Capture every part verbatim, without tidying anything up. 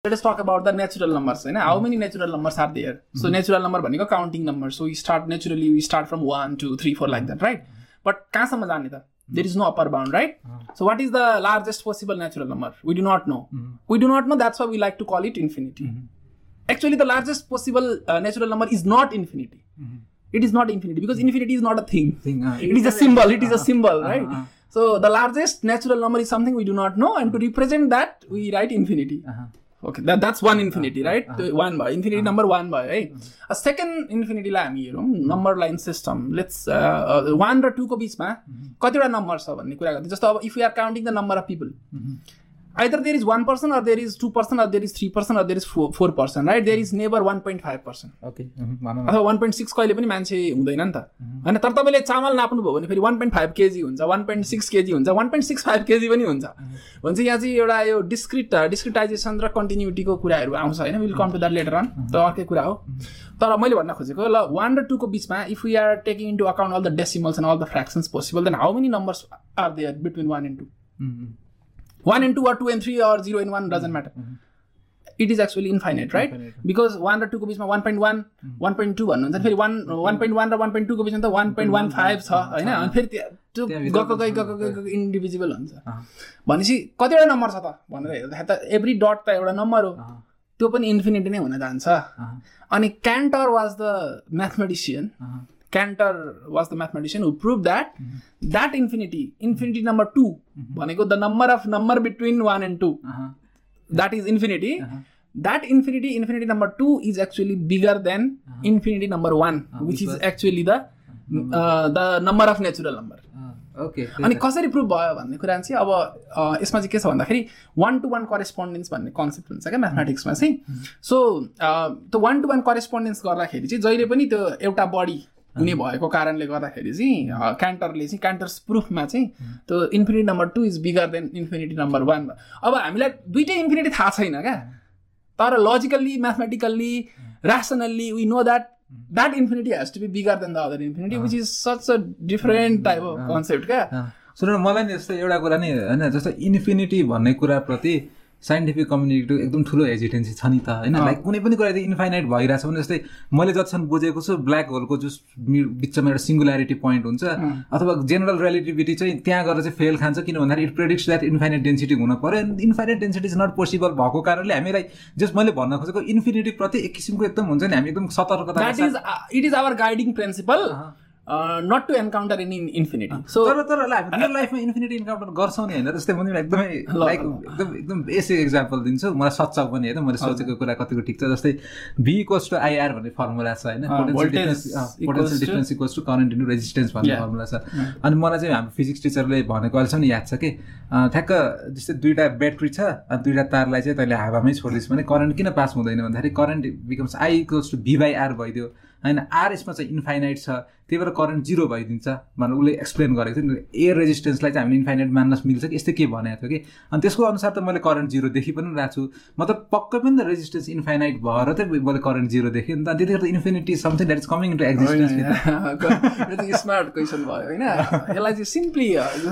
Let us talk about the natural numbers. Right? How many natural numbers are there? So mm-hmm. natural number bhaneko counting numbers. So we start naturally, we start from one, two, three, four like that, right? But kahasamma jane ta? There is no upper bound, right? Uh-huh. So what is the largest possible natural number? We do not know. Mm-hmm. We do not know. That's why we like to call it infinity. Mm-hmm. Actually, the largest possible uh, natural number is not infinity. Mm-hmm. It is not infinity because infinity is not a thing. thing uh, it is a symbol. It is a symbol, right? Uh-huh. So the largest natural number is something we do not know, and to represent that, we write infinity. Uh-huh. Okay, that, that's one infinity, right? Uh-huh. One by infinity uh-huh. number one by, right? Uh-huh. A second infinity la हामी हेरौँ number line system. Let's uh, uh, one र two को बीचमा कतिवटा number छ भन्ने कुरा गर्दै. जस्तो अब if we are counting the number of people, mm-hmm. either there is one person or there is two person or there is three person or there is four, four person, right? There is never one point five person. Okay. अथवा one point six कहिले पनि मान्छे हुँदैन नि त. हैन तर तपाईले चामल नाप्नु भयो भने फेरि one point five केजी हुन्छ, one point six केजी हुन्छ, one point six five KG पनि हुन्छ. भन्छ यहाँ चाहिँ एउटा यो डिस्क्रिट डिस्क्रिटाइजेसन र कन्टिन्युटीको कुराहरु आउँछ हैन. Will come to that later on. त अर्कै कुरा हो. तर मैले भन्न खोजेको ल one र two को बीचमा if we are taking into account all the decimals and all the fractions possible, then how many numbers are there between one and two? Mm-hmm. one and two or two and three or zero and one doesn't matter. Mm-hmm. It is actually infinite, right? Infinite. Because one र two को बीचमा one point one, mm-hmm. one point two भन्नुहुन्छ फेरि one one point one र one point two को बीचमा त one point one five छ हैन. अनि फेरि त्यो गको गई गको गई इन्डिभिजुअल हुन्छ. भनेपछि कतिवटा नम्बर छ त भनेर हेर्दा त एभ्री डट त एउटा नम्बर हो. त्यो पनि इन्फिनिटी नै हुन जान्छ. अनि Cantor was the mathematician. Cantor was the mathematician who proved that mm-hmm. that infinity, infinity number two, mm-hmm. the number of number between one and two, uh-huh. that is infinity. Uh-huh. That infinity, infinity number two is actually bigger than uh-huh. infinity number one, uh-huh. which is actually the uh, the number of natural number. Uh-huh. Okay. अनि कसरी prove भयो भन्ने कुरा चाहिँ अब यसमा चाहिँ के छ भन्दाखेरि one to one correspondence भन्ने कन्सेप्ट हुन्छ क्या म्याथमेटिक्समा चाहिँ. सो त्यो one to one correspondence गर्दाखेरि चाहिँ जहिले पनि त्यो एउटा बडी हुने भएको कारणले गर्दाखेरि चाहिँ क्यान्टरले चाहिँ क्यान्टर्स प्रुफमा चाहिँ त्यो infinity number two is bigger than infinity number one. अब हामीलाई दुईटै इन्फिनिटी थाहा छैन क्या, तर logically mathematically rationally we know that that infinity has to be bigger than the other infinity which is such a different type of concept क्या. सुन मलाई नि जस्तो एउटा कुरा नि होइन, जस्तो इन्फिनिटी भन्ने कुराप्रति साइन्टिफिक कम्युनिटीको एकदम ठुलो हेजिटेन्सी छ नि त होइन. लाइक कुनै पनि कुरा यदि इन्फाइनाइट भइरहेछ भने जस्तै मैले जतिसम्म बुझेको छु ब्ल्याक होलको जो बिचमा एउटा सिङ्गुल्यारिटी पोइन्ट हुन्छ अथवा जेनरल रिलेटिभिटी चाहिँ त्यहाँ गएर चाहिँ फेल खान्छ, किन भन्दाखेरि it predicts that infinite density हुन पर्यो. And infinite density is not possible भएको कारणले हामीलाई जस्ट मैले भन्न खोजेको इन्फिनिटी प्रति एक किसिमको एकदम हुन्छ नि हामी एकदम सतर्कता. It is our guiding principle not to encounter any infinity. So तर तर रियल लाइफमा इन्फिनिटी इन्काउन्टर गर्छौँ नि होइन. जस्तै म एकदमै लाइक एकदम एकदम बेसिक एक्जाम्पल दिन्छु, मलाई सच्चा पनि होइन, मैले सोचेको कुरा कतिको ठिक छ. जस्तै भी इक्वल्स टु आइआर भन्ने फर्मुला छ होइन, potential difference equals to current into resistance भन्ने फर्मुला छ. अनि मलाई चाहिँ हाम्रो फिजिक्स टिचरले भनेको अहिलेसम्म याद छ कि ठ्याक्क जस्तै दुईवटा ब्याट्री छ अनि दुईवटा तारलाई चाहिँ तैँले हावामै छोडिदिस् भने करेन्ट किन पास हुँदैन भन्दाखेरि current becomes I equals to V by R भइदियो होइन. आर यसमा चाहिँ इन्फाइनाइट छ त्यही भएर करेन्ट जिरो भइदिन्छ भनेर उसले एक्सप्लेन गरेको थियो. एयर रेजिस्टेन्सलाई चाहिँ हामीले इन्फाइनाइट मान्न मिल्छ कि यस्तै के भनेको थियो कि. अनि त्यसको अनुसार त मैले करेन्ट जिरो देखि पनि रहेको छु. मतलब पक्कै पनि त रेजिस्टेन्स इन्फाइनाइट भएर चाहिँ मैले करेन्ट जिरो देखेँ नि त. त्यतिखेर त infinity something that is coming into existence. Smart question भयो होइन. यसलाई चाहिँ सिम्पली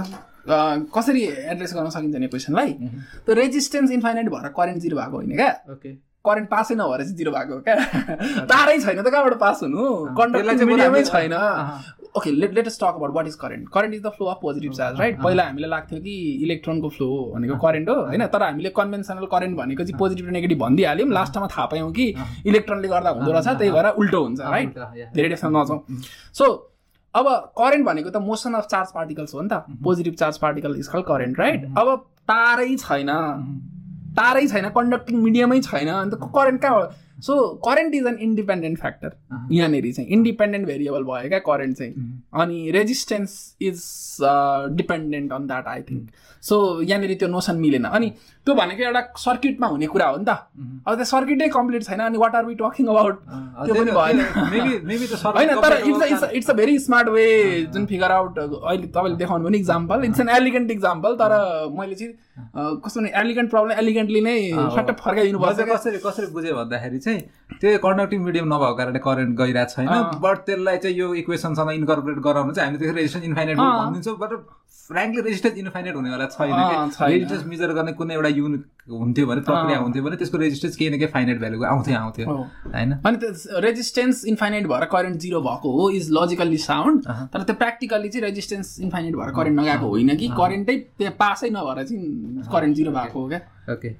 कसरी एड्रेस गर्न सकिन्छ नि क्वेसनलाई. त्यो रेजिस्टेन्स इन्फाइनाइट भएर करेन्ट जिरो भएको होइन क्या. ओके, करेन्ट पासै नभएर चाहिँ जिरो भएको क्या. तारै छैन त कहाँबाट पास हुनु, कन्डक्टिङ मिडियमै छैन. Okay, let let us talk about what is current. Current is the flow of positive charge, right. पहिला हामीलाई लाग्थ्यो कि इलेक्ट्रोनको फ्लो भनेको करेन्ट हो होइन, तर हामीले कन्भेन्सनल करेन्ट भनेको चाहिँ पोजिटिभ र नेगेटिभ भनिदिइहाल्यौँ. लास्टमा थाहा पायौँ कि इलेक्ट्रोनले गर्दा हुँदो रहेछ, त्यही भएर उल्टो हुन्छ, राइट. धेरै डेफमा नजाउँ. सो अब करेन्ट भनेको त मोसन अफ चार्ज पार्टिकल्स हो नि त. Positive charge particle is called current, right. अब तारै छैन, तारै छैन, कन्डक्टिङ मिडियमै छैन, अन्त करेन्ट कहाँ हो? So current is an independent factor. यहाँनिर चाहिँ इन्डिपेन्डेन्ट भेरिएबल भयो क्या करेन्ट चाहिँ. अनि resistance is dependent on that I think. So यहाँनिर त्यो नोसन मिलेन. अनि त्यो भनेको एउटा सर्किटमा हुने कुरा हो नि त. अब त्यो सर्किटै कम्प्लिट छैन अनि what are we talking about, त्यो पनि भएन होइन. तर it's it's a very smart way जुन फिगर आउट अहिले तपाईँले देखाउनु भने example. It's an elegant example. तर मैले चाहिँ कस्तो भने एलिगेन्ट प्रब्लम एलिगेन्टली नै फट्ट फर्काइदिनु पर्छ. कसरी कसरी बुझेँ भन्दाखेरि चाहिँ त्यो कन्डक्टिभ मिडियम नभएको कारणले करेन्ट गइरहेको छैन बट त्यसलाई चाहिँ यो इक्वेसनसँग इन्कर्पोरेट गराउनु चाहिँ हामीले त्यसको रेजिस्टेन्स इन्फाइनाइट भनिदिन्छौँ बट फ्रेङ्कली रेजिस्टेन्स इन्फाइनाइट हुनेवाला छैन कि रेजिस्टेन्स मेजर गर्ने कुनै एउटा युनिट हुन्थ्यो भने प्रक्रिया हुन्थ्यो भने त्यसको रेजिस्टेन्स केही न केही फाइनाइट भ्यालुको आउँथ्यो आउँथ्यो होइन अनि त्यो रेजिस्टेन्स इन्फाइनाइट भएर करेन्ट जिरो भएको हो इज लजिकल्ली साउन्ड तर त्यो प्र्याक्टिकल्ली चाहिँ रेजिस्टेन्स इन्फाइनाइट भएर करेन्ट नगएको होइन कि करेन्टै पासै नभएर चाहिँ करेन्ट जिरो भएको हो क्या ओके